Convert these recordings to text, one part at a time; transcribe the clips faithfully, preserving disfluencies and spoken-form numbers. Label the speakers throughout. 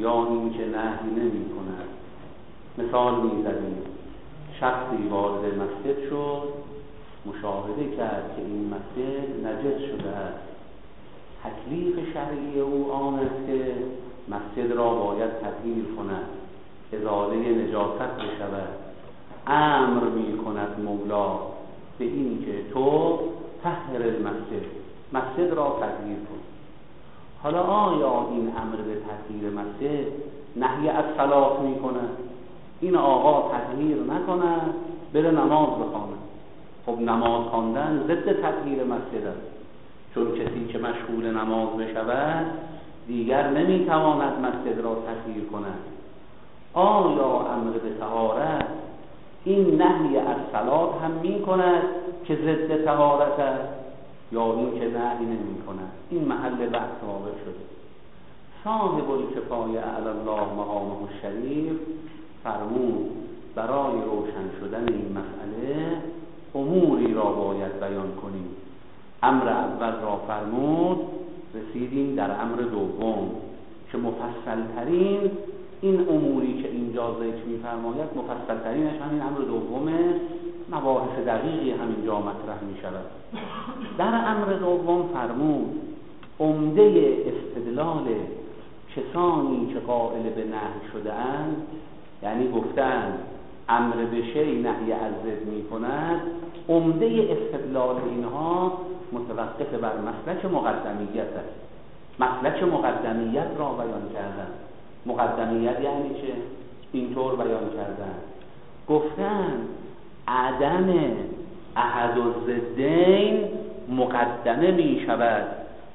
Speaker 1: یا این که نهی نمی کند. مثال می زدیم، شخصی وارد مسجد شد، مشاهده کرد که این مسجد نجس شده است. تکلیف شرعی او آن است که مسجد را باید تطهیر کند، ازاله نجاست بشود. امر می کند مولا به این که تو طهر المسجد، مسجد را تطهیر کن. حالا آیا این امر به تطهیر مسجد نهی از صلات می کند؟ این آقا تطهیر نکند، بره نماز بخواند. خب نماز خواندن ضد تطهیر مسجد است، چون کسی که مشغول نماز بشود دیگر نمیتواند مسجد را تطهیر کند. آیا امر به طهارت این نهی از صلات هم می کند که ضد طهارت است، یا این که نهی نمی کند؟ این محل بحث واقع شده. صاحب الکفایه علی الله مقامه الشریف فرمود برای روشن شدن این مسئله اموری را باید بیان کنیم. امر اول را فرمود، رسیدیم در امر دوم که مفصل ترین این اموری که اینجا ذکر می‌فرماید مفصل ترینش همین امر دومه، مباحث دقیقی همینجا مطرح می‌شود. در امر دوم فرمود عمده استدلال کسانی که قائل به نهی شده اند، یعنی گفتند امر به شیء نهی از ضد می‌کند، عمده استدلال اینها متوقف بر مسلک مقدمیت است. مسلک مقدمیت را بیان کردن. مقدمیت یعنی چه؟ اینطور بیان کردن، گفتن عدم احد الضدین مقدمه می شود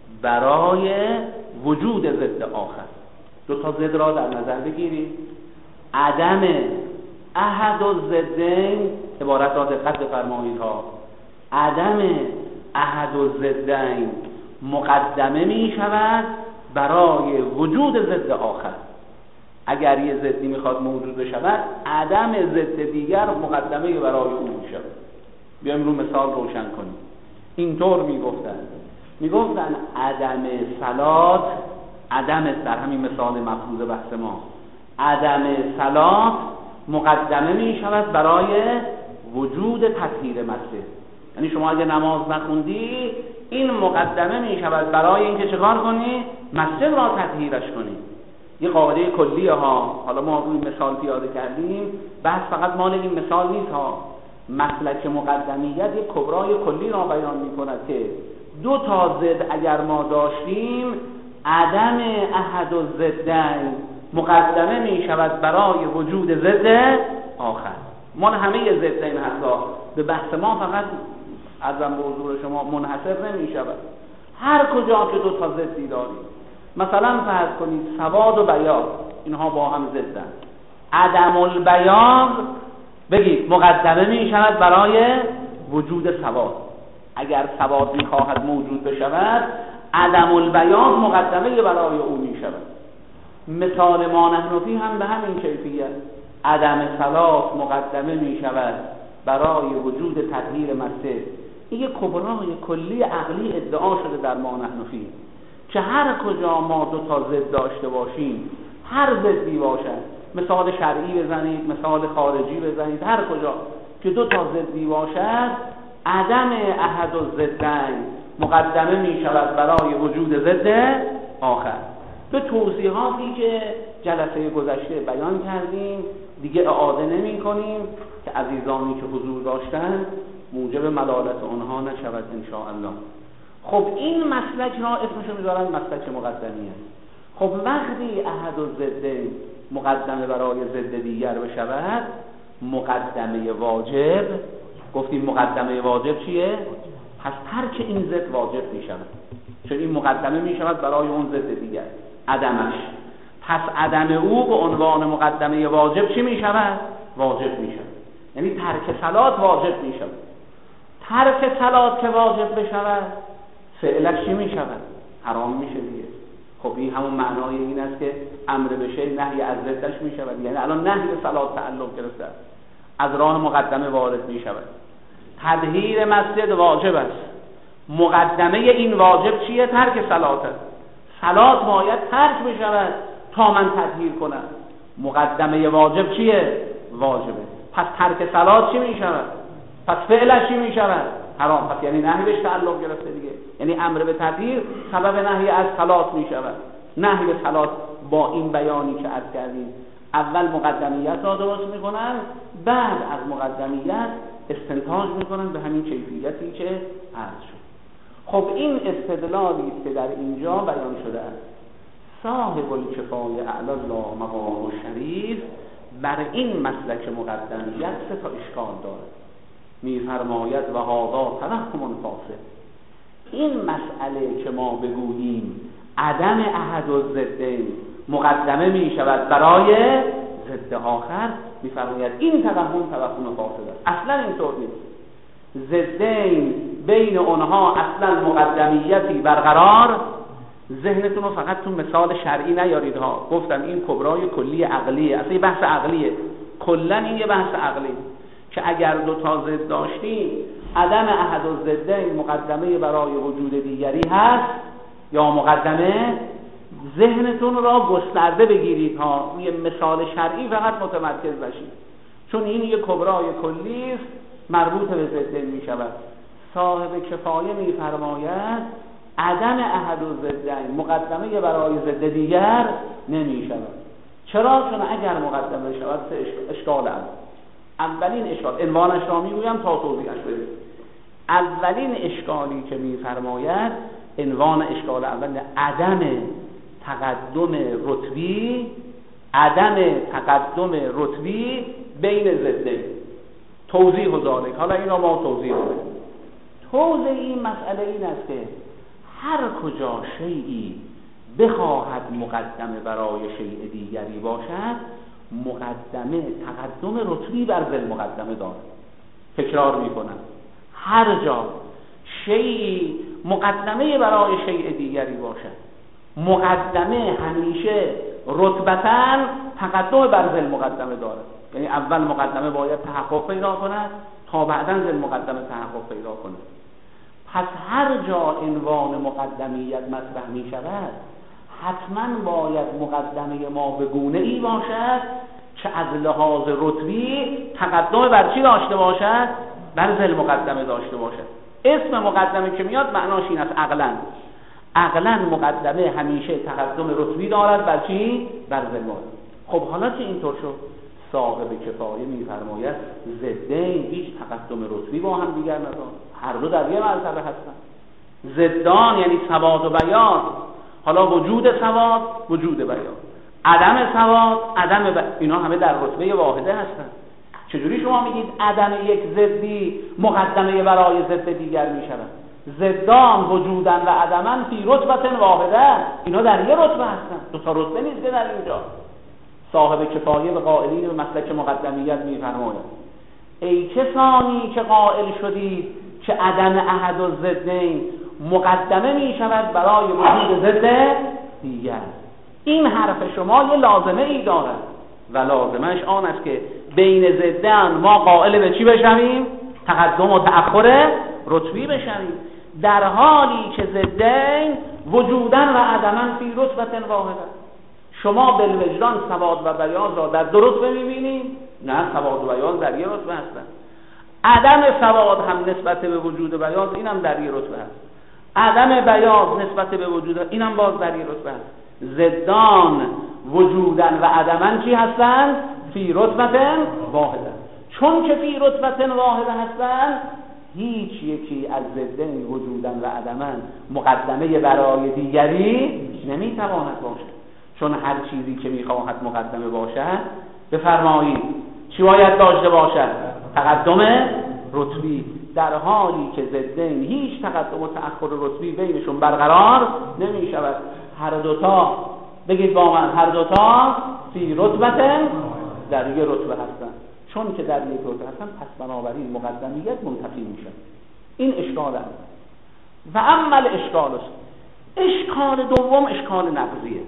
Speaker 1: برای وجود ضد آخر. دو تا ضد را در نظر بگیرید. عدم احد الضدین، عبارت را دقت بفرمایید ها، عدم احد الضدین مقدمه می شود برای وجود ضد آخر. اگر یه ضدی میخواد موجود بشود، عدم ضد دیگر مقدمه برای اون می شود. بیایم رو مثال روشن کنیم. اینطور میگفتن میگفتن عدم صلات، عدم در همین مثال مفروض بحث ما، عدم صلات مقدمه می شود برای وجود تطهیر مسجد. یعنی شما اگه نماز نخوندی، این مقدمه می شود برای اینکه چکار کنی؟ مسجد را تطهیرش کنی. یه قاعده کلیه ها. حالا ما روی مثال پیاده کردیم، بحث فقط مال این مثال نیست ها. مسلک مقدمیت یک کبرای کلی را بیان می کند که دو تا ضد اگر ما داشتیم، عدم احد الضدین مقدمه می شود برای وجود ضد آخر. مال همه ضدین هستا. به بحث ما فقط ازم به حضور شما منحصر نمی شود. هر کجا که دو تا ضدی داریم، مثلا فرض کنید سواد و بیاض، اینها با هم ضدن. عدم البیاض بگید مقدمه می شود برای وجود سواد. اگر سواد می خواهد موجود بشود، عدم البیاض مقدمه برای او می شود. مثال ما نحنفی هم به همین کیفیت. عدم صلات مقدمه می شود برای وجود تطهیر مسجد. این یک کبرای کلی عقلی ادعا شده در ما نحنفی که هر کجا ما دو تا ضد داشته باشیم، هر ضدی باشد، مثال شرعی بزنید، مثال خارجی بزنید، هر کجا که دو تا ضدی باشد، عدم احد الضدین مقدمه می شود برای وجود ضد آخر. به توضیحاتی که جلسه گذشته بیان کردیم دیگه اعاده نمی کنیم که عزیزانی که حضور داشتن موجب ملالت آنها نشود ان شاء الله. خب این مسلک را اسمشو میذارن مسلک مقدمیه. خب وقتی احد الضدین مقدمه برای ضد دیگر بشود، مقدمه واجب، گفتیم مقدمه واجب چیه؟ پس ترک این ضد واجب می شود، چون این مقدمه می شود برای اون ضد دیگر، عدمش. پس عدم او به عنوان مقدمه واجب چی می شود؟ واجب می شود. یعنی ترک صلات واجب می شود. ترک صلات که واجب بشود، فعلش چی می شود؟ حرام میشه دیگه. خب این همون معنای این است که امر به شیء نهی از ضدش می شود. یعنی الان نهی صلات تعلق گرفته است، از راه مقدمه وارد می شود. تطهیر مسجد واجب است. مقدمه این واجب چیه؟ ترک صلات است. صلات باید ترک بشود تا من تطهیر کنم. مقدمه واجب چیه؟ واجبه. پس ترک صلات چی می شود؟ پس فعلش چی می شود؟ حرام. پس یعنی نهی بهش تعلق گرفته دیگه، یعنی امر به تطهیر سبب نهی از صلات می شود. نهی به صلات با این بیانی که عرض کردیم اول مقدمیت را درست می کنن، بعد از مقدمیت استنتاج می کنن به همین کیفیتی که عرض شد. خب این استدلالی است که در اینجا بیان شده است. صاحب الکفایه اعلی الله مقام الشریف بر این مسلک مقدمیت سه تا اشکال داره. میفرماید و هذا توهم فاسد. این مسئله که ما بگوییم عدم احد الضدین مقدمه می شود برای ضد آخر، میفرماید این توهم توهم فاسد است. اصلا اینطور نیست. ضدین بین اونها اصلا مقدمیتی برقرار. ذهنتون رو فقط تو مثال شرعی نیارید ها. گفتم این کبرای کلی عقلیه، اصلا یه بحث عقلیه. کلا این یه بحث عقلی که اگر دو تا ضد داشتیم عدم احد الضدین مقدمه برای وجود دیگری هست یا مقدمه، ذهنتون را گسترده بگیرید ها، روی مثال شرعی فقط متمرکز بشید، چون این یه کبرای کلی است مربوط به ضدین می شود. صاحب کفایه می فرماید عدم احد الضدین مقدمه برای ضد دیگر نمی شود. چرا؟ چون اگر مقدمه شود سه اشکال هم. اولین اشکال عنوانش را میگویم تا توضیحش بدیم. اولین اشکالی که میفرماید عنوان اشکال اول عدم تقدم رتبی، عدم تقدم رتبی بین ضدین. توضیح و ذالک، حالا این را ما توضیح بدیم. توضیح این مسئله این است که هر کجا شیئی بخواهد مقدمه برای شیء دیگری باشد، مقدمه تقدم رتبی بر ذل مقدمه دارد. تکرار میکنم، هر جا شیئی مقدمه برای شیء دیگری باشد، مقدمه همیشه رتبتاً تقدم بر ذل مقدمه دارد. یعنی اول مقدمه باید تحقق پیدا کند تا بعداً ذل مقدمه تحقق پیدا کند. پس هر جا عنوان مقدمیت مطرح می شود حتما باید مقدمه ما به گونه ای باشد که از لحاظ رتبی تقدم بر چی داشته باشد؟ بر ذل مقدمه داشته باشد. اسم مقدمه که میاد معناش این است عقلاً. عقلاً مقدمه همیشه تقدم رتبی دارد بر چی؟ بر ذل مقدمه. خب حالا که اینطور شد، صاحب کفایه میفرماید ضدین هیچ تقدم رتبی با هم دیگر ندارند، هر دو در یه مرتبه هستند. ضدان یعنی سواد و بیان. حالا وجود سواد، وجود بیان، عدم سواد، عدم بیان، اینا همه در رتبه واحده هستند. چجوری شما میگید عدم یک ضدی مقدمه برای ضد دیگر میشود؟ ضدان وجودن و عدمن فی رتبه واحده، اینا در یه رتبه هستند، دو تا رتبه نیست در اینجا. صاحب کفایه به قائلین به مسلک مقدمیت میفرماید ای کسانی که قائل شدید که عدم احد الضدین مقدمه می شود برای وجود ضد دیگر، این حرف شما یه لازمه ای دارد و لازمش آن است که بین ضدان ما قائل به چی بشویم؟ تقدم و تأخر رتبی بشویم، در حالی که ضدین وجودن و عدمن فی رتبه واحده. شما بالوجدان سواد و بیان را در دو رتبه می‌بینید؟ نه، سواد و بیان در یک رتبه هستند. عدم سواد هم نسبت به وجود بیان اینم در یک رتبه است. عدم بیان نسبت به وجود اینم باز در یک رتبه است. ضدان وجودن و عدمن چی هستند؟ فی رتبه واحده. چون که فی رتبه واحده هستند، هیچ یکی از ضدین وجودن و عدمن مقدمه برای دیگری نمیتواند باشد. چون هر چیزی که میخواهد مقدمه باشد، بفرمایید چی باید داشته باشد؟ تقدم رتبی، در حالی که ضدین هیچ تقدم و تأخر رتبی بینشون برقرار نمی شود. هر دوتا بگید با من، هر دوتا فی رتبه در یک رتبه هستند. چون که در یک رتبه هستند، پس بنابراین مقدمیت منتفی می شود. این اشکال است. و عمل اشکال است. اشکال دوم اشکال نقضیه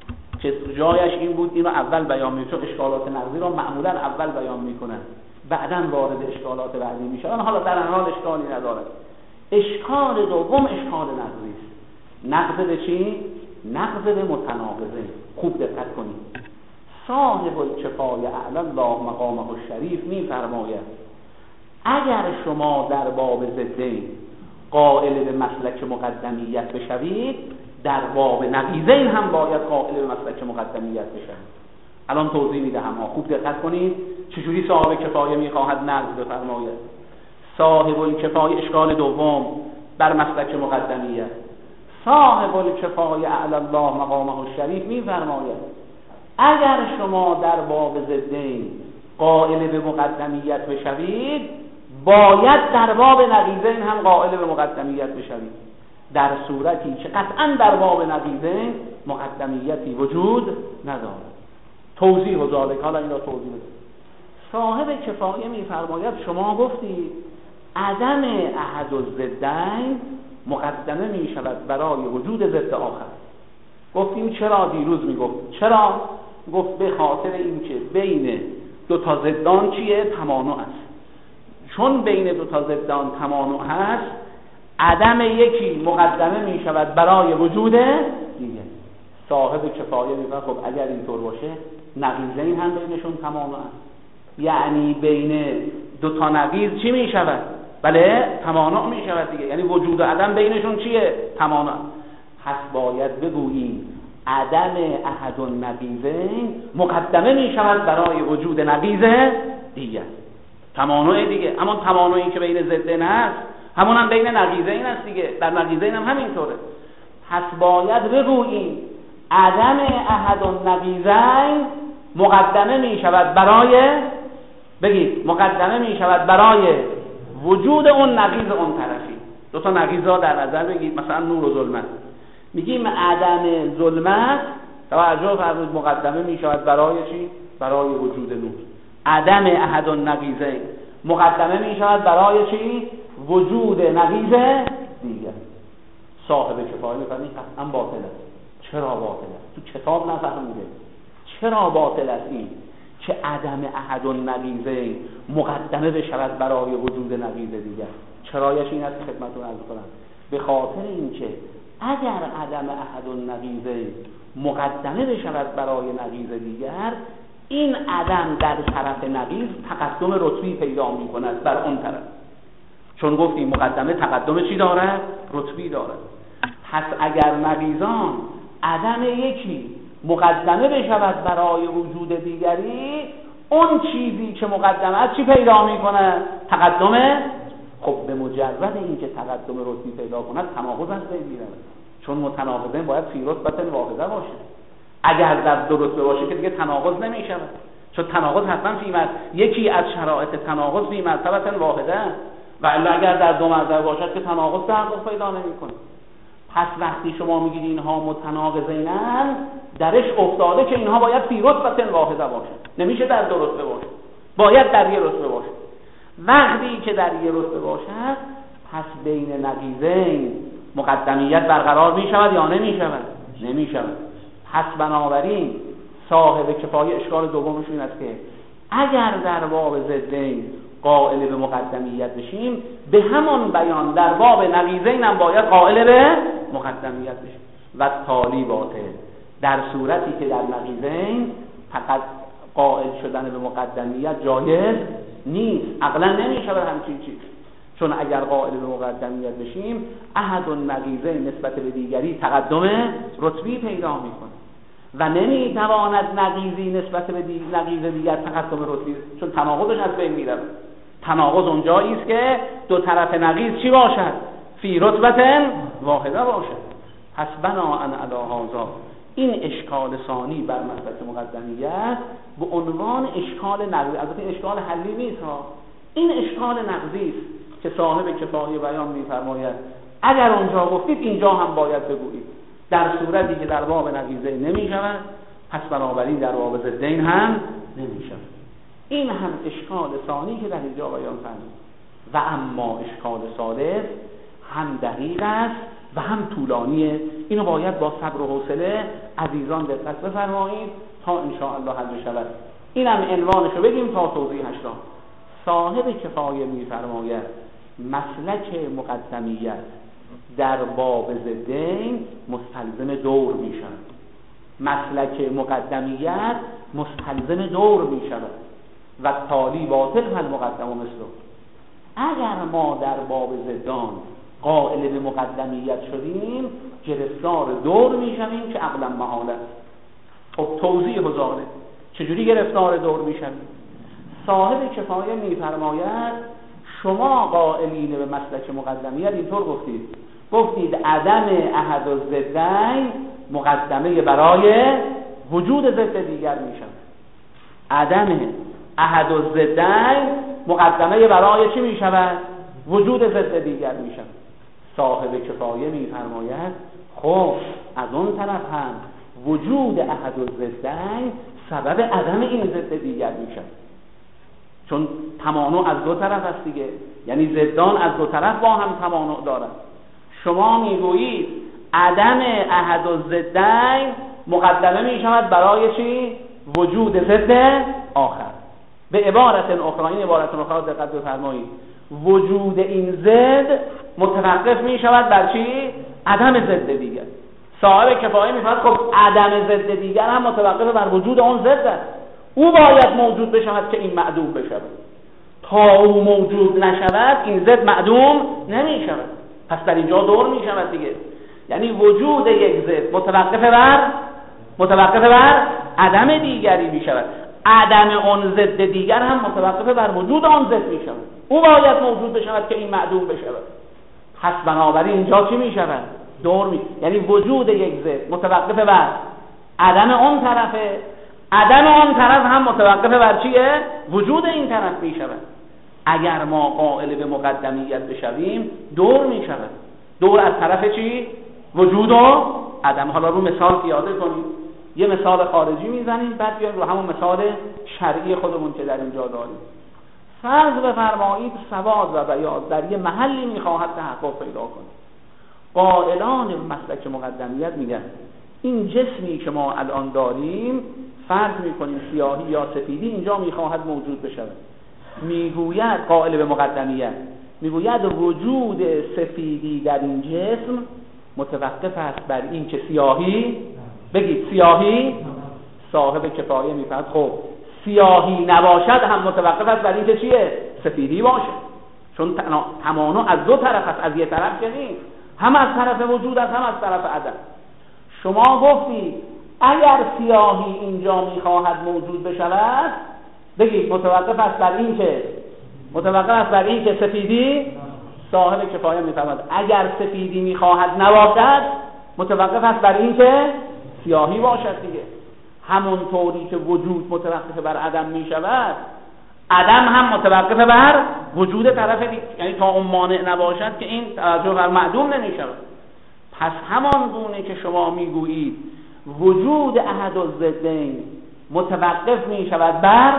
Speaker 1: که جایش این بود اینو اول بیان می، چون اشکالات نقضی را معمولا اول بیان میکنن بعداً وارد اشکالات بعدی میشن. حالا در هر حال اشکالی نداره. اشکال دوم اشکال نقضی است. نقض به چی؟ نقض به متناقضه. خوب دقت کنید. صاحب الکفای اعلی الله مقامه الشریف می‌فرماید اگر شما در باب ضدین قائل به مسلک مقدمیت بشوید، در باب نقیضین هم باید قائل به مسلک مقدمیت بشوید. الان توضیح میدهم ها، خوب دقت کنید چجوری صاحب کفایه میخواهد نقض بفرماید. صاحب الکفایه اشکال دوم بر مسلک مقدمیت. صاحب الکفایه اعلی الله مقامه الشریف میفرماید اگر شما در باب ضدین قائل به مقدمیت بشوید، باید در باب نقیضین هم قائل به مقدمیت بشوید، در صورتی که قطعا در باب نقیضین مقدمیتی وجود ندارد. توضیح و ذالک، حالا این را توضیح بده. صاحب کفایه میفرماید شما گفتید عدم احد الضدین مقدمه می شود برای وجود ضد آخر. گفتیم چرا؟ دیروز میگفت چرا؟ گفت به خاطر اینکه بین دو تا ضدان چیه؟ تمانع است. چون بین دو تا ضدان تمانع هست، عدم یکی مقدمه می شود برای وجود دیگه. صاحب کفایه میگه خب اگر اینطور باشه نقیضین هم بینشون تمانع است، یعنی بین دو تا نقیض چی می شود؟ بله تمانع می شود دیگه، یعنی وجود و عدم بینشون چیه؟ تمانع. پس باید بگوییم عدم احد النقیضین مقدمه می شود برای وجود نقیض دیگه. تمانع دیگه، اما تمانعی که بین ضدین هست همون هم بین نقیضین است دیگه، در نقیضین هم همینطوره. پس باید بگوییم عدم احد النقیضین مقدمه می شود برای، بگید مقدمه می شود برای وجود اون نقیض اون طرفی. دو تا نقیضا در نظر بگید، مثلا نور و ظلمت. میگیم عدم ظلمت توجه فرمودید مقدمه می شود برای چی؟ برای وجود نور. عدم احد النقیضین مقدمه می شود برای چی؟ وجود نقیض دیگر. صاحب کفایه میفرماید قطعا باطل است. چرا باطل است؟ تو کتاب نفهمیده. چرا باطل است این که عدم احد النقیضین مقدمه بشود برای وجود نقیض دیگر؟ چرایش این است که خدمتتون عرض کنم. به خاطر اینکه اگر عدم احد النقیضین مقدمه بشود برای نقیض دیگر، این عدم در طرف نقیض تقدم رتبی پیدا می کند بر اون طرف. چون گفتیم مقدمه تقدم چی دارد؟ رتبی دارد. پس اگر نقیضان عدم یکی مقدمه بشود برای وجود دیگری، اون چیزی که مقدمه است چی پیدا می کند؟ تقدم. خب به مجرد اینکه تقدم رتبی پیدا کند تناقض از بین میرود، چون متناقضین باید فی رتبه واحده باشه. اگر در دو رتبه باشه که دیگه تناقض نمی شود، چون تناقض حتما فی مرتبه، یکی از شرایط تناقض فی مرتبه واحده، و الا اگر در دو مرتبه باشد که تناقض تحقق پیدا نمی‌کنه. پس وقتی شما میگید اینها متناقضینن، درش افتاده که اینها باید فی رتبه واحده باشه، نمیشه در دو رتبه باشه، باید در یک رتبه باشه. وقتی که در یک رتبه باشد، پس بین نقیضین مقدمیت برقرار میشود یا نمیشود؟ نمیشود. پس بنابراین صاحب کفایه اشکال دومش این است که اگر در باب ضدین قائل به مقدمیت بشیم، به همان بیان در باب نقیضین هم باید قائل به مقدمیت بشیم و تالی باطل. در صورتی که در نقیضین فقط قائل شدن به مقدمیت جایز نیست، عقلا نمیشه همچین چیز. چون اگر قائل به مقدمیت بشیم، احد النقیضین نسبت به دیگری تقدم رتبی پیدا میکنه و نمیتواند نقیضی نسبت به دی... نقیض دیگر تقدم رتبی، چون تناقضش از بین میره. تناقض اونجایی است که دو طرف نقیض چی باشد؟ فی رتبه واحده باشد. پس بناءً علی هذا این اشکال ثانی بر مسلک مقدمیت به عنوان اشکال نقضی، البته این اشکال حلی نیست ها، این اشکال نقضی است که صاحب کفایه بیان می‌فرماید اگر اونجا گفتید اینجا هم باید بگویید، در صورتی که در باب نقیضین نمی‌شود، پس بنابراین در باب ضدین هم نمی‌شود. این هم اشکال ثانی که در اینجا بیان فرمود. و اما اشکال ثالث هم دقیق است و هم طولانیه. اینو باید با صبر و حوصله عزیزان دقت بفرمایید تا ان شاء الله حل شود. اینم عنوانشو بگیم تا توضیحش را. صاحب کفایه میفرماید مسلک مقدمیت در باب ضدین مستلزم دور می شود. مسلک مقدمیت مستلزم دور می شود و تالی باطل هل مقدم و مثله. اگر ما در باب ضدان قائل به مقدمیت شدیم گرفتار دور می شویم که عقلا محاله. خب توضیح حضاره چجوری گرفتار دور می شویم؟ صاحب کفایه می فرماید شما قائلین به مسلک مقدمیت اینطور گفتید گفتید عدم احد الضدین مقدمه برای وجود ضد دیگر می شود. عدم احد الضدین مقدمه برای چی می شود؟ وجود ضد دیگر می شود. صاحب کفایه می فرماید خب از اون طرف هم وجود احد الضدین سبب عدم این ضد دیگر می شود، چون تمانع از دو طرف است دیگه، یعنی ضدان از دو طرف با هم تمانع دارند. شما میگویید عدم احد الضدین مقدمه می شود برای چی؟ وجود ضد آخر. به عبارت اخرى، این عبارت اخرى دقت بفرمایید، وجود این ضد متوقف می شود بر چی؟ عدم ضد دیگر. صاحب کفایه می فرماید خب عدم ضد دیگر هم متوقف بر وجود اون ضد است، او باید موجود بشود که این معدوم بشود. تا او موجود نشود این ضد معدوم نمی شود. پس در اینجا دور می شود دیگه. یعنی وجود یک ضد متوقف بر متوقف بر عدم دیگری می شود. عدم اون ضد دیگر هم متوقف بر وجود آن ضد می شود. او باید موجود بشود که این معدوم بشود. پس بنابراین اینجا چی می شود؟ دور می، یعنی وجود یک ضد متوقف بر عدم اون طرفه، عدم اون طرف هم متوقف بر چیه؟ وجود این طرف می شود. اگر ما قائل به مقدمیت بشویم دور می شود. دور از طرف چی؟ وجود و عدم. حالا رو مثال پیاده کنیم، یه مثال خارجی میزنیم بعد بیایم رو همون مثال شرعی خودمون که در اینجا داریم. فرض بفرمایید سواد و بیاض در یه محلی میخواهد تحقق پیدا کنه. قائلان مسلک مقدمیت میگن این جسمی که ما الان داریم فرض میکنیم سیاهی یا سفیدی اینجا میخواهد موجود بشود. میگوید قائل به مقدمیت میگوید وجود سفیدی در این جسم متوقف است بر این که سیاهی، بگید سیاهی، صاحب کفایه میفرد خب سیاهی نباشد هم متوقف است بر این که چیه؟ سفیدی باشه، چون تمانع از دو طرف است، از یه طرف که نیست، هم از طرف وجود است هم از طرف عدم. شما گفتید اگر سیاهی اینجا میخواهد موجود بشود بگید متوقف است بر این که متوقف است بر این که سفیدی، صاحب کفایه میفرماید اگر سفیدی میخواهد نباشد متوقف است بر این که سیاهی باشد دیگه. همون طوری که وجود متوقف بر عدم میشود عدم هم متوقف بر وجود طرف دیگه، یعنی تا اون مانع نباشد که این توجه بر معدوم نمیشود. پس همان گونه که شما میگویید وجود احد الضدین متوقف میشود بر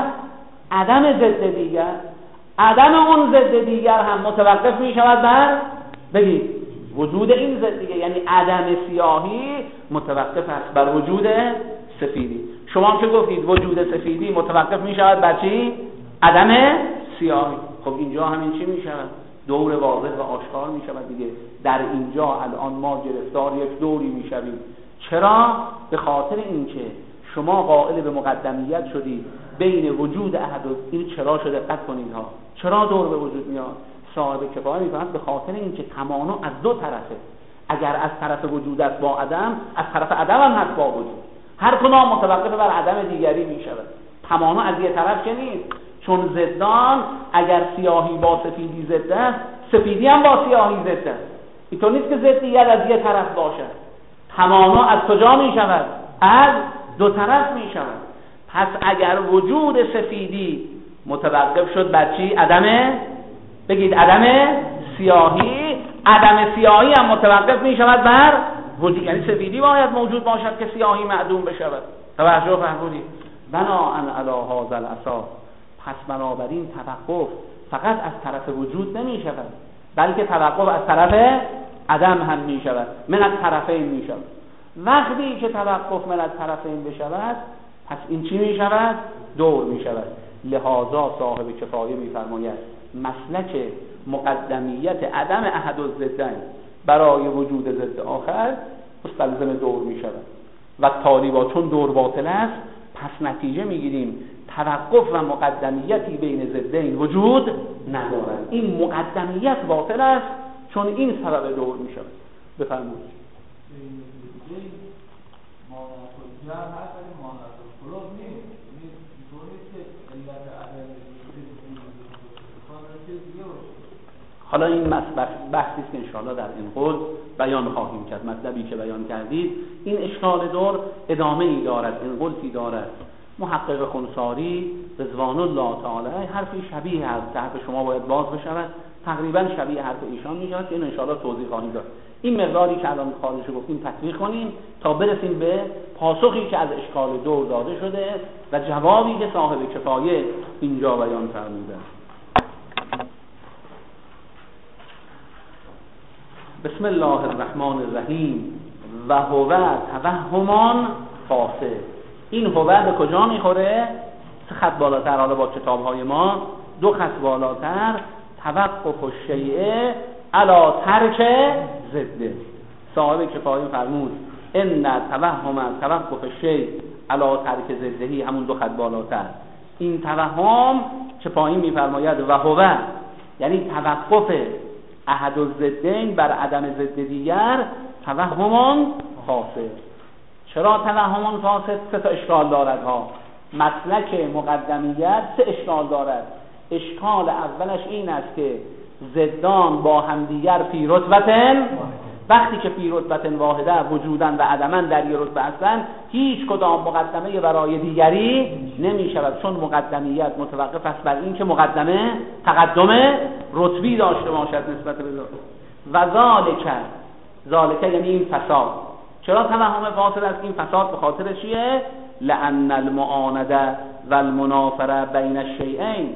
Speaker 1: عدم ضد دیگر، عدم اون ضد دیگر هم متوقف میشود بر بگید وجود این ضد دیگر، یعنی عدم سیاهی متوقف است بر وجود سفیدی. شما که گفتید وجود سفیدی متوقف میشود بر چی؟ عدم سیاهی. خب اینجا همین چی میشود؟ دور واضح و آشکار میشود دیگه. در اینجا الان ما گرفتار یک دوری میشویم. چرا؟ به خاطر اینکه شما قائل به مقدمیت شدید بین وجود احد و این چرا شده دقت کنید ها. چرا دور به وجود میاد؟ صاحب کفایه میفهمد به خاطر اینکه تمانع از دو طرفه. اگر از طرف وجود است با عدم، از طرف عدم هم هست با وجود. هر کدام متوقف بر عدم دیگری میشود. تمانع از یک طرف که نیست، چون ضدان اگر سیاهی با سفیدی ضد است، سفیدی هم با سیاهی ضد است. اینطور نیست که ضد دیگر از یک طرف باشد. تمانع از کجا میشود؟ از دو طرف میشود. پس اگر وجود سفیدی متوقف شد بر چی؟ عدم، بگید عدم سیاهی، عدم سیاهی هم متوقف می شود بر وجود، یعنی سفیدی باید موجود باشد که سیاهی معدوم بشود. توجه فرمودید؟ بناءً علی هذا الاساس، پس بنابراین توقف فقط از طرف وجود نمی شود بلکه توقف از طرف عدم هم می شود، من از طرفین می شود. وقتی که توقف من از طرفین بشود پس این چی می شود؟ دور می شود. لذا صاحب کفایه می فرماید مسلک مقدمیت عدم احد الضدین برای وجود ضد آخر مستلزم دور می شود و تالی با چون دور باطل است پس نتیجه می گیریم توقف و مقدمیتی بین ضدین وجود ندارد. این مقدمیت باطل است چون این سبب دور می شود. بفرمایید. حالا این بحثی است که انشاءالله در این قول بیان خواهیم کرد. مطلبی که بیان کردید این اشکال دور ادامه ای دارد، این قلتی دارد. محقق خنثاری رضوان الله تعالی حرفی شبیه است که حرف شما باید باز بشود، تقریبا شبیه حرف ایشان میشود که این انشاءالله توضیح خواهیم داد. این مقداری که الان خارج گفتیم تطبیق کنیم تا برسیم به پاسخی که از اشکال دور داده شده و جوابی که صاحب کفایه اینجا بیان فرموده. بسم الله الرحمن الرحیم. و هو توهمان فاسد. این هو به کجا میخوره؟ سه خط بالاتر، حالا با کتاب‌های ما دو خط بالاتر، توقف الشیء علی ترک ضده. صاحب کفایه فرمود ان توهم توقف الشیء علی ترک ضده، همون دو خط بالاتر. این توهم که پایین میفرماید و هو یعنی توقف احد الضدین بر عدم ضد دیگر، توهمان فاسد. چرا توهمان فاسد؟ سه تا اشکال دارد ها. مسلک مقدمیت سه اشکال دارد. اشکال اولش این است که ضدان با همدیگر فی رتبتن، وقتی که فی رتبتن واحده وجودن و عدمن در یک رتبه هستند، هیچ کدام مقدمه برای دیگری نمی شود، چون مقدمیت متوقف است بر این که مقدمه تقدم رتبی داشته باشد نسبت به و ذالک. ذالک یعنی این فساد. چرا توهم فاسد است؟ این فساد به خاطر چیه؟ لأن المعانده و المنافره بین الشیئین،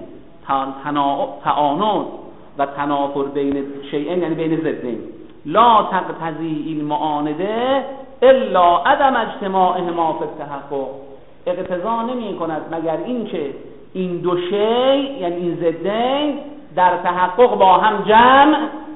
Speaker 1: تعانود و تنافر بین شیئین یعنی بین ضدین، لا تقتضی این معانده الا عدم اجتماعهما فی التحقق. اقتضا نمی کند مگر این که این دو شیء یعنی این ضدین در تحقق با هم جمع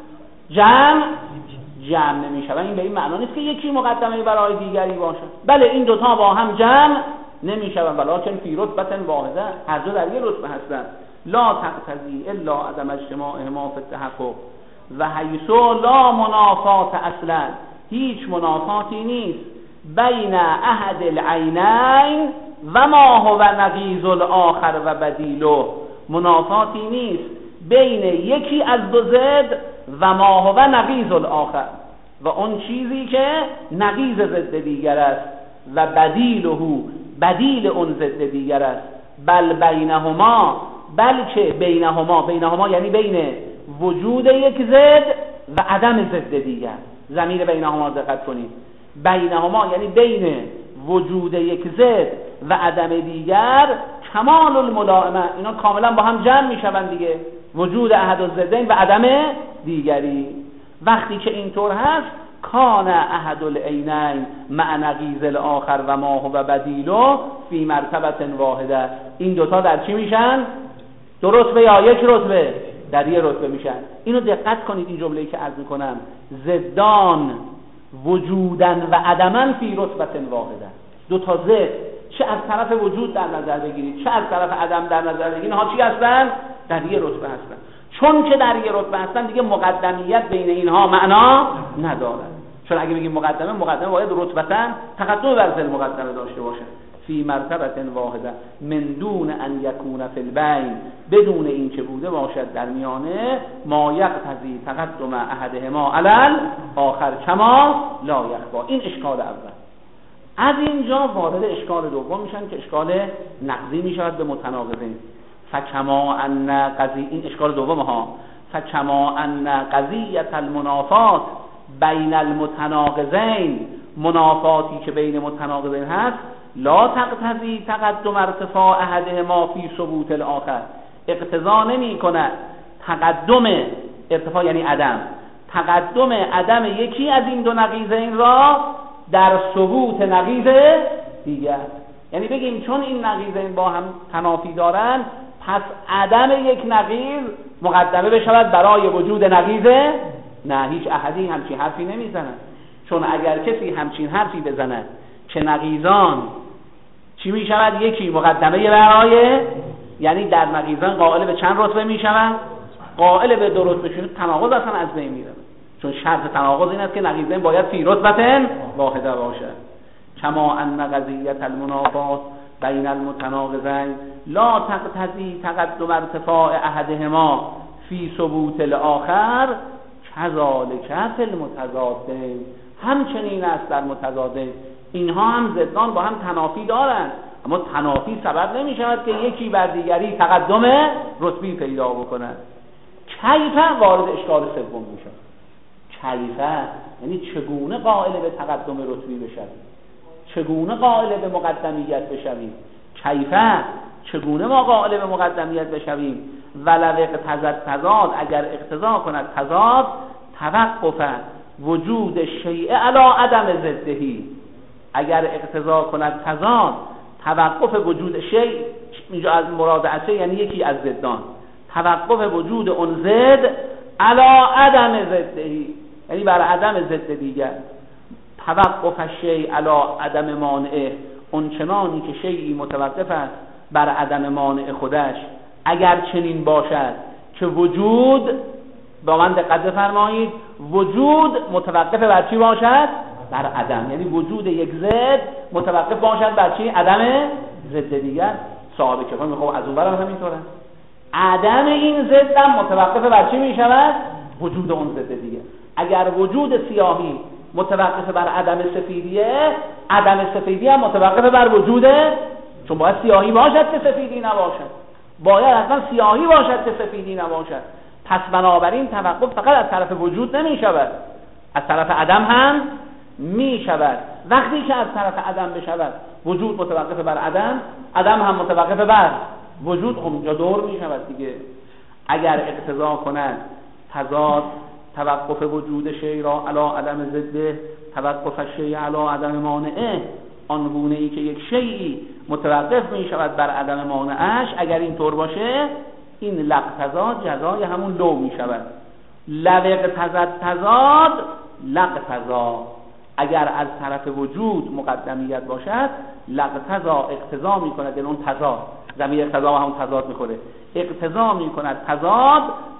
Speaker 1: جمع جمع نمی شود. این به این معنا نیست که یکی مقدمه برای دیگری باشد. بله این دوتا با هم جمع نمی شود، ولکن فی رتبه واحده، هر دو در یک رتبه هستند. لا تقتضی الا عدم اجتماعهما فی التحقق و حیث لا منافات اصلا، هیچ منافاتی نیست بین احد العینین و ما هو نقیض الاخر و بدیله. منافاتی نیست بین یکی از دو ضد و ما هو نقیض الاخر و اون چیزی که نقیض ضد دیگر است و بدیله بدیل اون ضد دیگر است. بل بینهما، بلکه بینهما، بینهما یعنی بین وجود یک ضد و عدم ضد دیگر. ضمیر بینهما دقت کنید. بینهما یعنی بین وجود یک ضد و عدم دیگر کمال الملائمه، اینا کاملا با هم جمع میشوند دیگه، وجود احد الضدین و عدم دیگری. وقتی که اینطور هست کان احد العینین مع نقیض الاخر و ما هو بدیله فی مرتبه واحده. این دوتا در چی میشن؟ دو رتبه یا یک رتبه؟ در یک رتبه میشن. اینو دقت کنید، این جمله‌ای که عرض میکنم، ضدان وجودن و عدمن فی رتبه واحده. دو تا ضد چه از طرف وجود در نظر بگیرید چه از طرف عدم در نظر بگیرید، اینها چی هستن؟ در یک رتبه هستن. چون که در یک رتبه هستن دیگه مقدمیت بین اینها معنا ندارد. چون اگه بگیم مقدمه، مقدمه باید رتبتن تقدم بر ذل مقدمه داشته باشه. فی مرتبه واحده من دون ان یکون فی البین، بدون این که بوده باشد در میانه ما یقتضی تقدم احدهما علی آخر کما لا یخفا. این اشکال اول. از اینجا وارد اشکال دوم میشن که اشکال نقضی میشود به متناقضین. فکما ان قضیه، این اشکال دوم ها، فکما ان قضیه المنافات بین المتناقضین، منافاتی که بین متناقضین هست، لا تقتضی تقدم ارتفاع احدهما فی ثبوت الاخر، اقتضا نمی کند تقدم ارتفاع یعنی عدم، تقدم عدم یکی از این دو نقیضین را در ثبوت نقیض دیگر. یعنی بگیم چون این نقیضین با هم تنافی دارند، پس عدم یک نقیض مقدمه بشود برای وجود نقیض نه، هیچ احدی همچین حرفی نمیزنه. چون اگر کسی همچین حرفی بزند که نقیضان چی میشود؟ یکی مقدمه برای، یعنی در نقیضان قائل به چند رتبه میشود؟ قائل به دو رتبه. چون تناقض اصلا از بین میره، چون شرط تناقض این است که نقیضین باید فی رتبه واحده باشد. کما ان قضیه المنافات بین المتناقضین لا تقتضی تقدم ارتفاع احدهما فی ثبوت الاخر کذالک فی المتضادین. همچنین است در متضادین، اینها هم ضدان با هم تنافی دارند، اما تنافی سبب نمی شود که یکی بر دیگری تقدم رتبی پیدا بکند. کیف وارد اشکال سوم می شود. کیف یعنی چگونه قائل به تقدم رتبی بشویم، چگونه قائل به مقدمیت بشویم. کیف چگونه ما قائل به مقدمیت بشویم. ولو اقتضت تضاد، اگر اقتضا کند تضاد، توقف وجود شیء علی عدم ضدهی، اگر اقتضا کند تضاد توقف وجود شیء، اینجا از مراد اصل یعنی یکی از ضدان، توقف وجود اون ضد علی عدم ضدهی، یعنی بر عدم ضد دیگر. توقف شیء علی عدم مانعه، اون چنانی که شیئی متوقف است بر عدم مانع خودش، اگر چنین باشد که وجود، با من دقت بفرمایید، وجود متوقف بر چی باشد؟ بر عدم، یعنی وجود یک ضد متوقف باشد بر چی؟ عدم ضد دیگر. صاحب کفایت میخوام از اون برم همینطوره، عدم این ضد هم متوقف بر چی میشود؟ وجود اون ضد دیگر. اگر وجود سیاهی متوقف بر عدم سفیدیه، عدم سفیدی هم متوقف بر وجود، چون باید سیاهی باشد که سفیدی نباشد، باید اصلا سیاهی باشد که سفیدی نباشد. پس بنابراین توقف فقط از طرف وجود نمی شود، از طرف عدم هم می شود. وقتی که از طرف عدم بشود، وجود متوقف بر عدم، عدم هم متوقف بر وجود، اونجا دور می شود دیگه. اگر اقتضا کند تضاد توقف وجود شیء را علی عدم ضده، توقف شیء علی عدم مانعه، آن گونه ای که یک شیئی متوقف می شود بر عدم مانعش، اگر این طور باشه، این لقتضا جزای همون لو می شود. لقتضا تضاد لقتضا، اگر از طرف وجود مقدمیت باشد، لقتضا اقتضا می کند، یعنی اون تضاد، ضمیر اقتضا همون تضاد می کنه، اقتضا می کند تضاد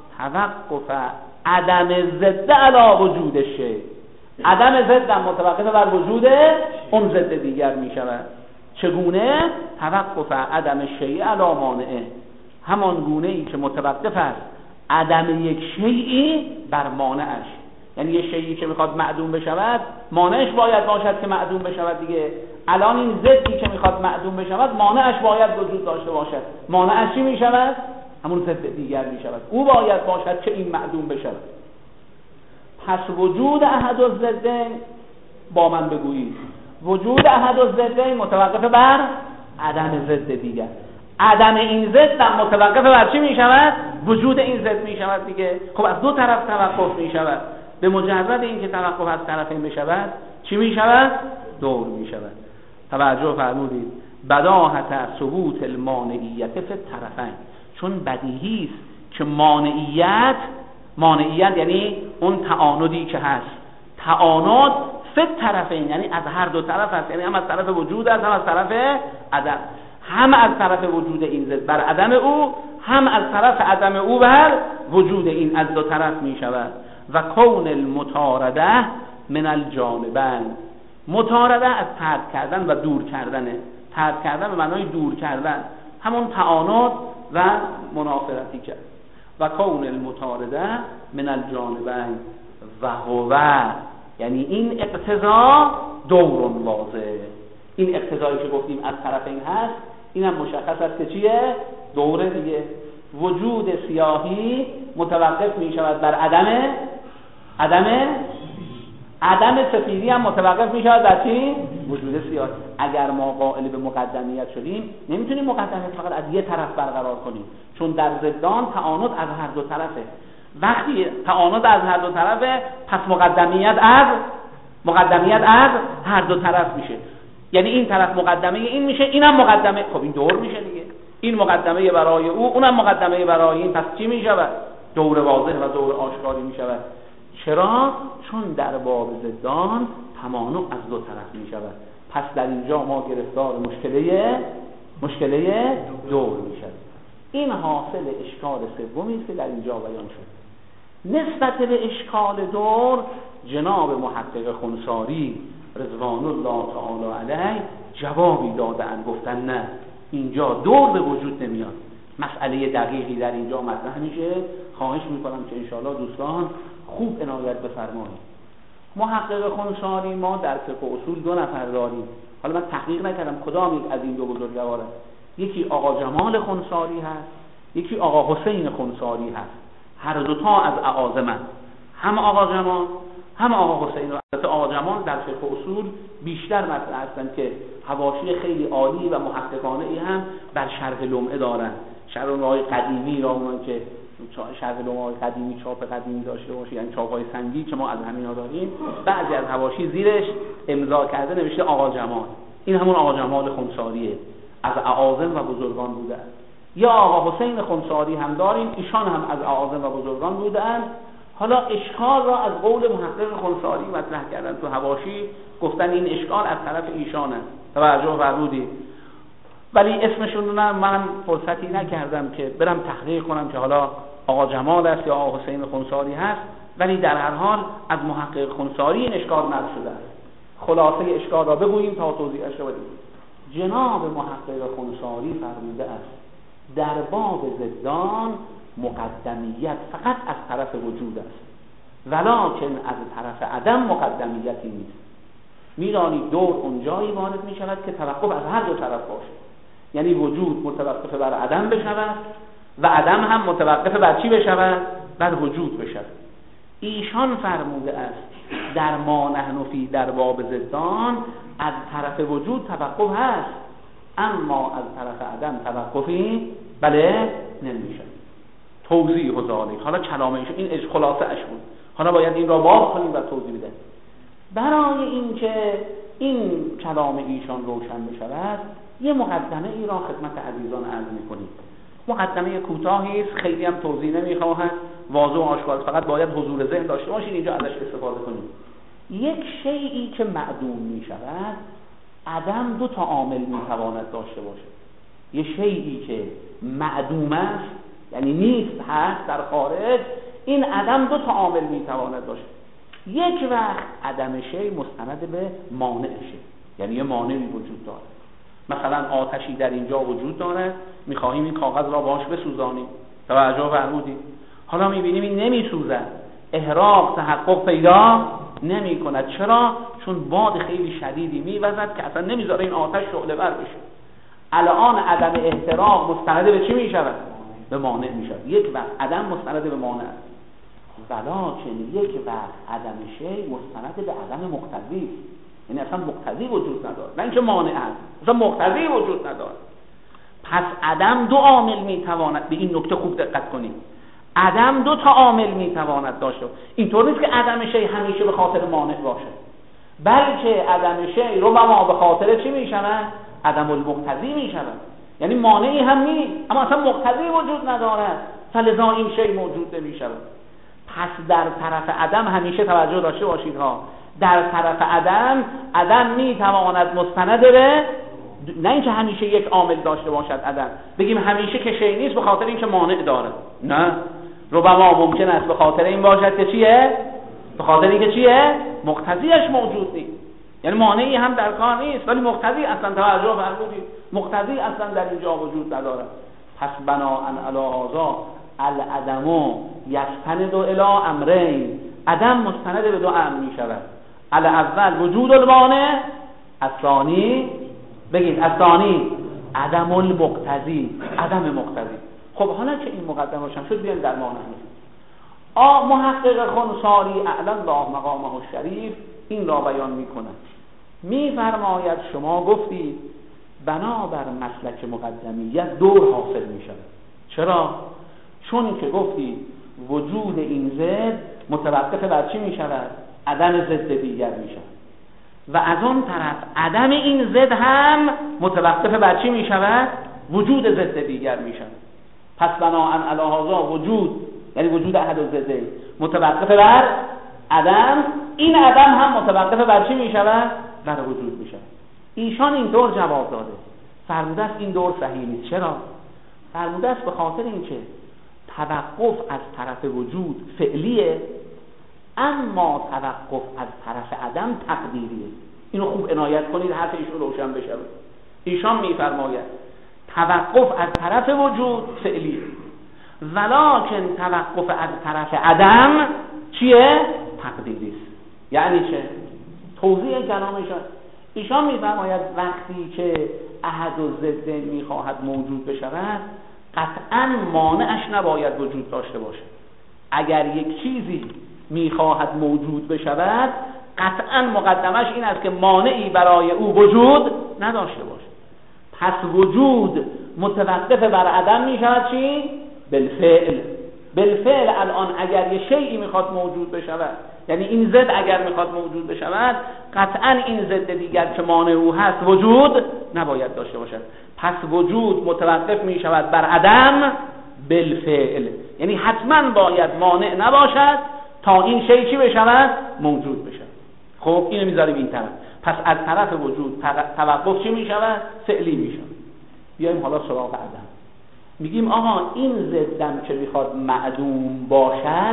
Speaker 1: توقف عدم ضد علی وجود شیء، عدم ضد هم متوقف بر وجود اون ضد دیگر می شود. چگونه؟ توقف عدم شیء علی مانعه، همان گونه ای که متوقف است عدم یک شیئی بر مانعش، یعنی یک شیئی که میخواد معدوم بشود، مانعش باید باشد که معدوم بشود دیگه. الان این ضدی که میخواد معدوم بشود، مانعش باید وجود داشته باشد. مانعش چی میشود؟ همون ضد دیگر میشود، او باید باشد که این معدوم بشود. پس وجود احد الضدین، با من بگویید، وجود احد الضدین متوقف بر عدم ضد دیگر. عدم این ضد هم متوقف بر چی می شود؟ وجود این ضد می شود دیگه. خب از دو طرف توقف می شود. به مجرد این که توقف از طرفین می شود، چی می شود؟ دور می شود. توجه فرمودید. بداهت ثبوت المانعیت فی الطرفین، چون بدیهی است که مانعیت، مانعیت یعنی اون تعاندی که هست، تعاند فی الطرفین یعنی از هر دو طرف است، یعنی هم از طرف وجود است هم از طرف عدم، هم از طرف وجود این ضد بر عدم او، هم از طرف عدم او بر وجود این، از دو طرف می شود. و کون المطارده من الجانبین، مطارده از طرد کردن و دور کردنه. طرد کردن به معنای دور کردن، همون تعاند و منافرتی کرد. و کون المطارده من الجانبین و هو، یعنی این اقتضا دور واضح، این اقتضایی که گفتیم از طرفین هست، اینم مشخص است که چیه؟ دوره دیگه. وجود سیاهی متوقف می شود بر عدم عدم عدم سفیدی هم متوقف می شود بر چی؟ وجود سیاهی. اگر ما قائل به مقدمیت شدیم، نمیتونیم مقدمیت فقط از یه طرف برقرار کنیم، چون در ضدان تعاند از هر دو طرفه. وقتی تعاند از هر دو طرفه، پس مقدمیت از مقدمیت از هر دو طرف میشه. یعنی این طرف مقدمه این میشه، اینم مقدمه، خب این دور میشه دیگه. این مقدمه برای او، اونم مقدمه برای این، پس چی میشود؟ دور واضح و دور آشکاری میشود. چرا؟ چون در باب ضدان تمانع از دو طرف می شود. پس در اینجا ما گرفتار مشکله مشکله دور می شود. این حاصل اشکال سومی است که در اینجا بیان شد. نسبت به اشکال دور جناب محقق خنثاری رضوان الله تعالی علیه جوابی دادن، گفتن نه اینجا دور به وجود نمیاد. مسئله دقیقی در اینجا مطرح میشه. خواهش میکنم که انشاءالله دوستان خوب عنایت بفرمایید. محقق خنثاری ما در فقه اصول دو نفر داریم. حالا من تحقیق نکردم کدام یک از این دو بزرگوار است. یکی آقا جمال خنثاری هست، یکی آقا حسین خنثاری هست. هر دو تا از اعاظم، هم آقا جمال هم آقا حسین. البته آقا جمال در فقه اصول بیشتر مطرح هستند که حواشی خیلی عالی و محققانه ای هم بر شرح لمعه دارن. شرح لمعه قدیمی را اونان که شرح لمعه قدیمی چاپ قدیمی داشته باشه، یعنی چاپ‌های سنگی که ما از همینا داریم، بعضی از حواشی زیرش امضا کرده نوشته آقا جمال. این همون آقا جمال خنثاریه، از اعاظم و بزرگان بوده است. یا آقا حسین خنثاری هم داریم، ایشان هم از اعاظم و بزرگان بودند. حالا اشکال را از قول محقق خنثاری مطرح کردن تو حواشی، گفتن این اشکال از طرف ایشانه. توجه فرمودید. ولی اسمشون رو من فرصتی نکردم که برم تحقیق کنم که حالا آقا جمال است یا آقا حسین خنثاری هست، ولی در هر حال از محقق خنثاری این اشکال نقل شده است. خلاصه اشکال را بگوییم تا توضیحش رو بدیم. جناب محقق خنثاری فرموده است در باب ضدان مقدمیت فقط از طرف وجود است، ولکن از طرف عدم مقدمیتی نیست. میدانید دور اونجایی وارد می شود که توقف از هر دو طرف باشه، یعنی وجود متوقف بر عدم بشود و عدم هم متوقف بر چی بشود؟ بر وجود بشود. ایشان فرموده است در ما نحن فی در باب ضدان از طرف وجود توقف هست، اما از طرف عدم توقفی بله نمیشه. توضیح و ذالک. حالا کلامش این اج خلاصه اش بود. حالا باید این را باز کنیم و توضیح بدیم. برای اینکه این کلام ایشان روشن بشود یه مقدمه ای را خدمت عزیزان عرض می‌کنیم. مقدمه کوتاهی است، خیلی هم توضیح نمی‌خواهد، واضح و آشکار، فقط باید حضور ذهن داشته باشید اینجا ازش استفاده کنیم. یک شیئی که معدوم می‌شود عدم دو تا عامل می‌تواند داشته باشه. یه شیئی که معدوم است یعنی نیست، هست در خارج، این عدم دو تا عامل میتواند داشت. یک وقت عدم شی مستند به مانعشه، یعنی یه مانعی وجود داره. مثلا آتشی در اینجا وجود داره، میخواهیم این کاغذ را باش بسوزانیم، توجه فرمودید. حالا میبینیم این نمیسوزد، احراق تحقق پیدا نمی کند. چرا؟ چون باد خیلی شدیدی میوزد که اصلا نمیذاره این آتش شعله ور بشه. الان عدم احتراق مستند به چی میشود؟ به مانع میشود. یک وقت عدم مستند به مانع است، ولکن یک وقت عدم شی مستند به عدم مقتضی، یعنی اصلا مقتضی وجود نداره، نه اینکه مانع است، اصلا مقتضی وجود نداره. پس عدم دو عامل میتواند، به این نکته خوب دقت کنید، عدم دو تا عامل میتواند داشته. اینطور نیست که عدم شی همیشه به خاطر مانع باشه، بلکه عدم شی رو ما به خاطر چی میشود؟ عدم المقتضی میشود. یعنی مانعی هم نیست اما اصلا مقتضی وجود ندارد، فلذا این شی موجود نمیشود. پس در طرف عدم همیشه توجه داشته باشید ها، در طرف عدم عدم میتواند مستند به، نه اینکه همیشه یک عامل داشته باشد عدم، بگیم همیشه که شی نیست به خاطر اینکه مانع داره، نه، ربما ممکن است به خاطر این باشد که چیه؟ به خاطر اینکه چیه؟ مقتضیش موجود نیست. یعنی مانعی هم در کار نیست ولی مقتضی اصلا، توجه فرمودید، مقتضی اصلا در اینجا وجود نداره. پس بناءً علی هذا العدم یستند الی امرین، عدم مستند به دو امر می شود. الاول وجود المانع، الثانی بگید الثانی عدم المقتضی، عدم مقتضی. خب حالا که این مقدمه روشن شد بیایم در معنی. آ محقق خنثاری اعلی الله مقامه الشریف این را بیان می کند، می فرماید شما گفتید بنابر مسلک مقدمیت دور حاصل می شود. چرا؟ چون که گفتید وجود این ضد متوقف بر چی می شود؟ عدم ضد دیگر می شود و از آن طرف عدم این ضد هم متوقف بر چی می شود؟ وجود ضد دیگر می شود. پس بناءً علی هذا وجود یعنی وجود احد الضدین متوقف بر عدم، این عدم هم متوقف بر چی می شود؟ بر وجود می شود. ایشان اینطور جواب داده، فرموده است این دور صحیح نیست. چرا؟ فرموده است به خاطر اینکه توقف از طرف وجود فعلیه، اما توقف از طرف عدم تقدیریه. اینو خوب عنایت کنید، حرف ایشون روشن بشه. ایشان میفرماید توقف از طرف وجود فعلیه، ولکن توقف از طرف عدم چیه؟ تقدیری است. یعنی چه؟ توضیح کلام ایشان. ایشان میفرماید وقتی که احد و ضد میخواهد موجود بشود، قطعا مانعش نباید وجود داشته باشد. اگر یک چیزی میخواهد موجود بشود، قطعا مقدمش این است که مانعی برای او وجود نداشته باشد. پس وجود متوقف بر عدم میشود چی؟ بالفعل. بالفعل الان اگر یه شیئی میخواد موجود بشود، یعنی این ضد اگر میخواد موجود بشود، قطعا این ضد دیگر که مانع او هست وجود نباید داشته باشد. پس وجود متوقف میشود بر عدم بالفعل، یعنی حتما باید مانع نباشد تا این شی چی بشود؟ موجود بشود. خب اینو میذاریم این طرف. پس از طرف وجود توقف چی میشود؟ فعلی میشود. بیایم حالا سراغ عدم. میگیم آقا این ضدم که میخواد معدوم باشد،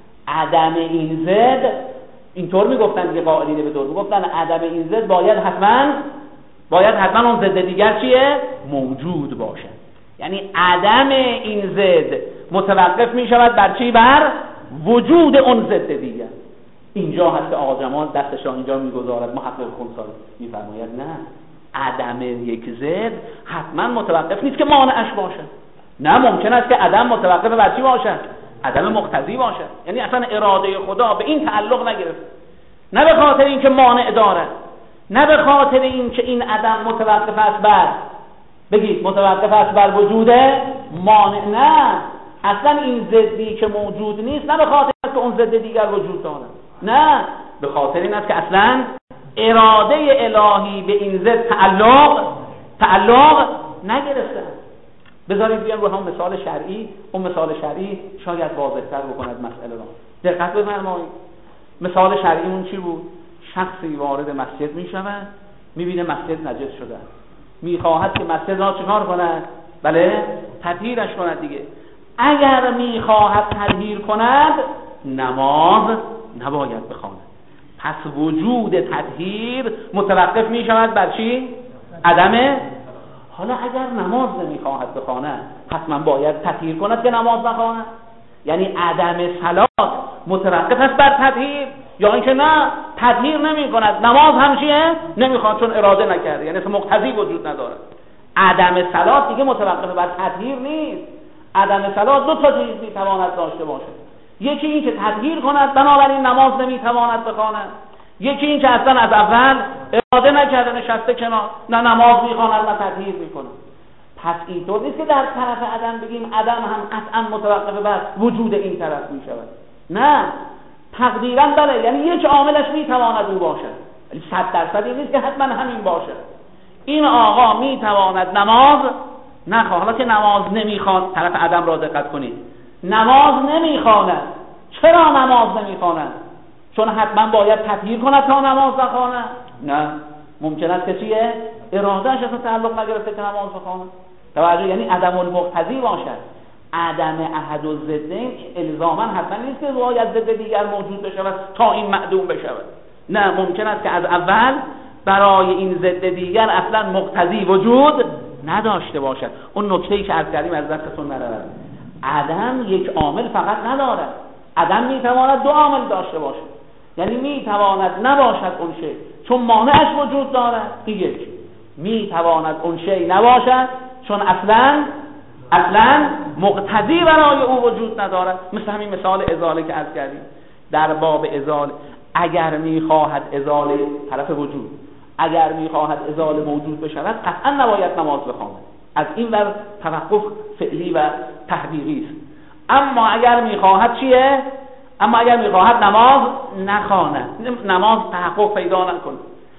Speaker 1: عدم این ضد، اینطور میگفتن دیگه قائلین به دور، میگفتن عدم این ضد باید حتما باید حتما اون ضد دیگر چیه؟ موجود باشد. یعنی عدم این ضد متوقف میشود بر چی؟ بر وجود اون ضد دیگر. اینجا هست که آقا جمال دستش را اینجا میگذارد، محقق خونسا میفرماید نه، عدم یک ضد حتما متوقف نیست که مانعش باشد. نه، ممکن است که عدم متوقف بر چی باشد؟ عدم مقتضی باشد. یعنی اصلا اراده خدا به این تعلق نگرفت، نه به خاطر اینکه مانع دارد، نه به خاطر اینکه این عدم متوقف است بر، بگید متوقف است بر وجود مانع، نه، اصلا این ضدی که موجود نیست، نه به خاطر اینکه اون ضد دیگر وجود دارد، نه، به خاطر این است که اصلا اراده الهی به این ضد تعلق تعلق نگرفته. بذارید بیان رو هم مثال شرعی، اون مثال شرعی شاید واضح‌تر بکند مسئله را. دقت بفرمایید. مثال شرعی اون چی بود؟ شخصی وارد مسجد میشود، میبینه مسجد نجس شده، میخواهد که مسجد را چیکار کند؟ بله، تطهیرش کند دیگه. اگر میخواهد تطهیر کند، نماز نباید بخواند. پس وجود تطهیر متوقف میشود بر چی؟ عدم. حالا اگر نماز نمیخواهد بخواند، حتما باید تطهیر کند که نماز بخواند. یعنی عدم صلات متوقف است بر تطهیر، یا اینکه نه، تطهیر نمی کند، نماز هم چیه؟ نمیخواد، چون اراده نکرده، یعنی مقتضی وجود ندارد. عدم صلات دیگه متوقف بر تطهیر نیست. عدم صلات دو تا چیز میتواند داشته باشد. یکی این که تطهیر کند، بنابراین نماز نمیتواند بخواند. یکی این که اصلا از اول اراده نکرده، نشسته کنار، نه نماز میخواند نه تطهیر میکند. پس اینطور نیست که در طرف عدم بگیم عدم هم قطعا متوقف بر وجود این طرف میشود. نه، تقدیرا بله، یعنی یک عاملش میتواند او باشد، ولی صد درصد این نیست که حتما همین باشد. این آقا میتواند نماز نخواهد. حالا که نماز نمیخواند، طرف عدم را دقت کنید، نماز نمیخواند. چرا نماز نمیخواند؟ چون حتما باید تطهیر کند تا نماز بخواند؟ نه، ممکن است که چیه؟ ارادهش اصلا تعلق نگرفته که نماز بخواند. توجه، یعنی عدم المقتضی باشد. عدم احد و ضدین الزاما حتما نیست که باید ضد دیگر موجود بشود تا این معدوم بشود. نه، ممکن است که از اول برای این ضد دیگر اصلا مقتضی وجود نداشته باشد. اون نکته‌ای که عرض کردیم از دستتون نرود. عدم یک عامل فقط ندارد. عدم میتواند دو عامل داشته باشد. یعنی میتواند نباشد اون شی چون مانعش وجود دارد، یک. میتواند اون شی نباشد چون اصلا اصلا مقتضی برای او وجود ندارد. مثل همین مثال ازاله که عرض کردیم در باب ازاله. اگر میخواهد ازاله طرف وجود، اگر میخواهد ازاله موجود بشود، قطعا نباید نماز بخواند. از این ور توقف فعلی و تحقیقی است. اما اگر میخواهد چیه؟ اما اگر میخواهد نماز نخواند، نماز تحقق پیدا نکند،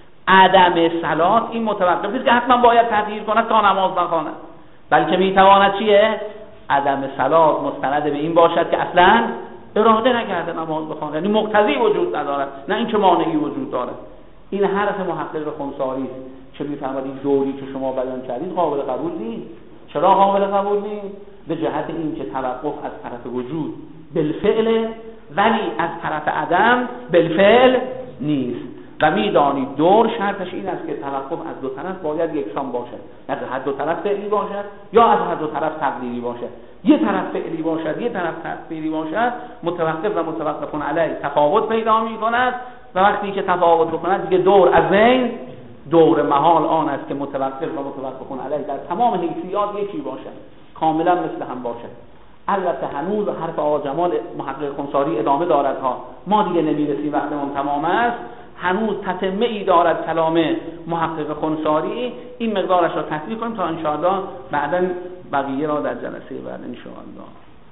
Speaker 1: عدم صلات این متوقف نیست که حتما باید تطهیر کند تا نماز بخواند، بلکه میتواند چیه؟ عدم صلات مستند به این باشد که اصلا اراده نکرده نماز بخونه، یعنی مقتضی وجود ندارد، نه اینکه مانعی وجود داره. این حرف محقق خنثاری است که میفرماید این دوری که شما بیان کردید قابل قبول نیست. چرا قابل قبول نیست؟ به جهت اینکه توقف از طرف وجود بالفعل، ولی از طرف عدم بالفعل نیست. و میدانید دور شرطش این است که توقف از دو طرف باید یکسان باشد، نه از هر دو طرف فعلی باشد یا از هر دو طرف تقدیری باشد. یه طرف فعلی باشد یه طرف تقدیری باشد، متوقف و متوقف علیه تفاوت پیدا می‌کند و وقتی که تفاوت بکند دیگه دور از بین دور محال آن است که متوقف و متوقف علیه در تمام حیثیات یکی باشد، کاملا مثل هم باشد. البته هنوز حرف آقا جمال محقق خنثاری ادامه دارد ها، ما دیگه نمیرسیم، وقتمون تمام است. هنوز تتمه ای دارد کلام محقق خنثاری. این مقدارش را تصحیح کنیم تا ان شاء الله بعداً بقیه را در جلسه بعد ان شاء الله.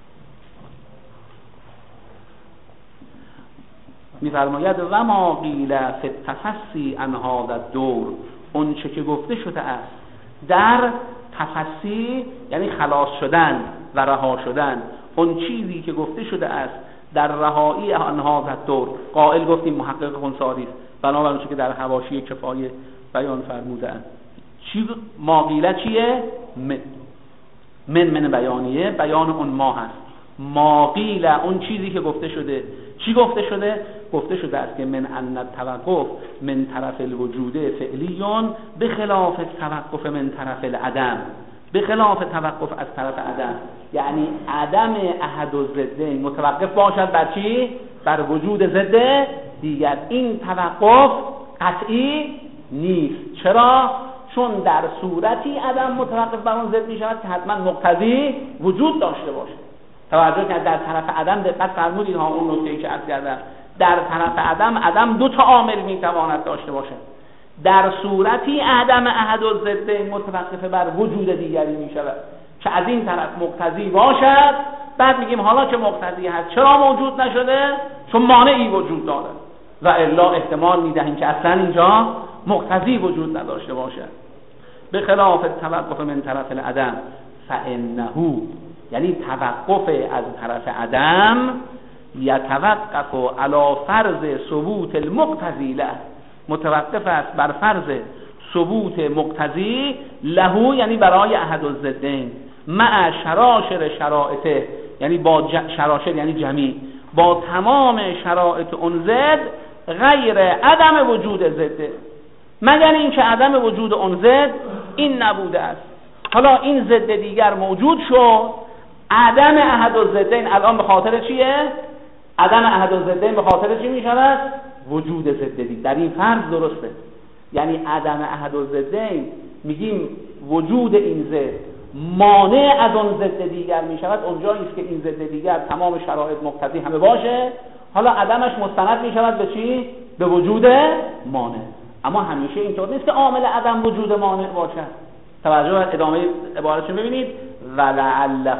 Speaker 1: می‌فرماید و ما قیل فی التفصی عن هذا الدور، اون چه که گفته شده است در تفصی یعنی خلاص شدن و رها شدن، اون چیزی که گفته شده است در رهایی عن هذا الدور، قائل گفتیم محقق خنثاری است، بنابراین چه که در حواشی کفایه بیان فرمودند. چی ما قیل چیه؟ من من, من بیانیه، بیان اون ما هست. ما قیل اون چیزی که گفته شده. چی گفته شده؟ گفته شده است که من ان التوقف من طرف الوجود فعلیون بخلاف التوقف من طرف العدم، بخلاف توقف از طرف عدم، یعنی عدم احد الضدین متوقف باشد بر چی؟ بر وجود ضد دیگر. این توقف قطعی نیست. چرا؟ چون در صورتی عدم متوقف بر اون ضد می شود که حتما مقتضی وجود داشته باشه. توجه کنید در طرف عدم دقت فرمودید ها، اون نکته‌ای که عرض کردم، در طرف عدم عدم دو تا عامل میتواند داشته باشه. در صورتی عدم احد الضدین متوقف بر وجود دیگری می شود که از این طرف مقتضی باشد، بعد میگیم حالا که مقتضی هست چرا موجود نشده؟ چون مانعی وجود داره، و الا احتمال میدهیم که اصلا اینجا مقتضی وجود نداشته باشد. به خلاف توقف من طرف العدم فانه، یعنی توقف از طرف عدم یتوقف علی فرض ثبوت المقتضی له، متوقف است بر فرض ثبوت مقتضی له، یعنی برای احد الضدین، مع شراشر شرائطه، یعنی با شراشر یعنی جمعی، با تمام شرایط اون ضد غیر عدم وجود ضد، مگر اینکه عدم وجود اون ضد این نبوده است. حالا این ضد دیگر موجود شد، عدم احد الضدین الان به خاطر چیه؟ عدم احد الضدین به خاطر چی می شود؟ وجود ضد دیگر. در این فرض درسته، یعنی عدم احد الضدین میگیم وجود این ضد مانع از اون ضد دیگر می شود، اونجایی است که این ضد دیگر تمام شرایط مقتضی همه باشه، حالا عدمش مستند می شود به چی؟ به وجود مانع. اما همیشه اینطور نیست که عامل عدم وجود مانع باشد. توجه ادامه عبارتشو ببینید، ولعله،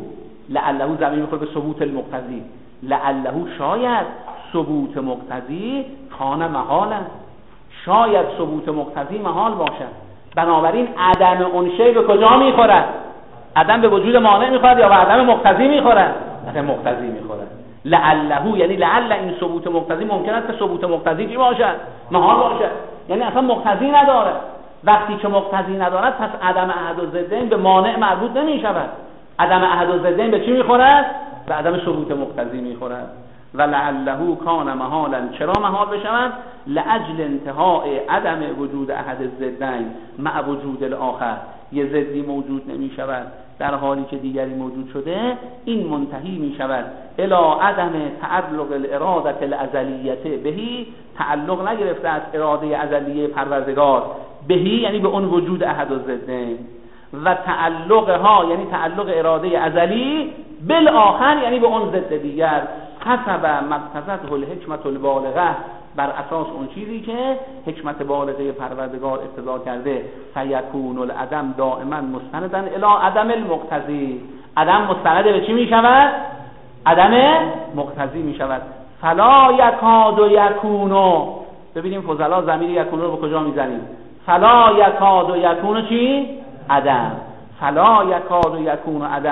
Speaker 1: لعله زمین میخوره به ثبوت المقتضی، لعله شاید ثبوت مقتضی کان محالا، شاید ثبوت مقتضی محال باشد. بنابراین عدم اون شی به کجا میخورد؟ عدم به وجود مانع میخورد یا به عدم مقتضی میخورد؟ به مقتضی میخورد. لعله یعنی لعل این ثبوت مقتضی ممکن است که ثبوت مقتضی چی باشد؟ محال باشد، یعنی اصلا مقتضی نداره. وقتی که مقتضی ندارد پس عدم احد الضدین به مانع مربوط نمی شود. عدم احد الضدین به چی میخورد؟ به عدم ثبوت مقتضی میخورد. و لعله کان محالا، چرا محال بشود؟ لاجل انتهاء عدم وجود احد الضدین مع وجود الاخر، یه ضدی موجود نمی شود در حالی که دیگری موجود شده، این منتهی می شود الی عدم تعلق الاراده الازلیته بهی، تعلق نگرفته از اراده ازلیه پروردگار، بهی یعنی به اون وجود احد الضدین، و تعلقها یعنی تعلق اراده ازلی بالآخر یعنی به اون ضد دیگر، حسب مقتضته الحکمت البالغه، بر اساس اون چیزی که حکمت بالغه پروردگار اقتضا کرده، فیکون العدم دائما مستندا الی عدم المقتضی، عدم مستند به چی می شود؟ عدم مقتضی می شود. فلا یکاد یکونو، ببینیم فضلا ضمیر یکونو رو به کجا میزنیم؟ فلا یکاد یکونو چی؟ عدم. فلا یکاد یکونو عدم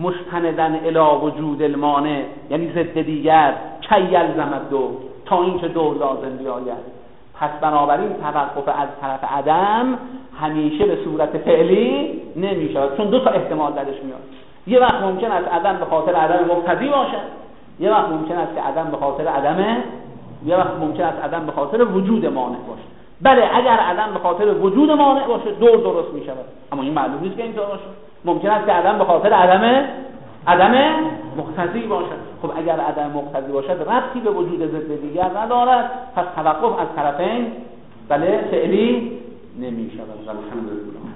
Speaker 1: مستندن الی وجود المانع، یعنی ضد دیگر، کی یلزمد دو، تا اینکه دو لازم بیاید. پس بنابراین توقف از طرف عدم همیشه به صورت فعلی نمی شود، چون دو تا احتمال درش میاد. یه وقت ممکن است عدم به خاطر عدم مقتضی باشد، یه وقت ممکن است که عدم به خاطر عدم، یه وقت ممکن است عدم به خاطر وجود مانع باشه. بله اگر عدم به خاطر وجود مانع باشه دور درست می شود، اما این معلوم نیست که اینطور باشه. ممکن است که عدم به خاطر عدم عدم مقتضی باشد. خب اگر عدم مقتضی باشد ربطی به وجود ضد دیگر ندارد، پس توقف از طرفین بله فعلی نمی شود. الحمدلله.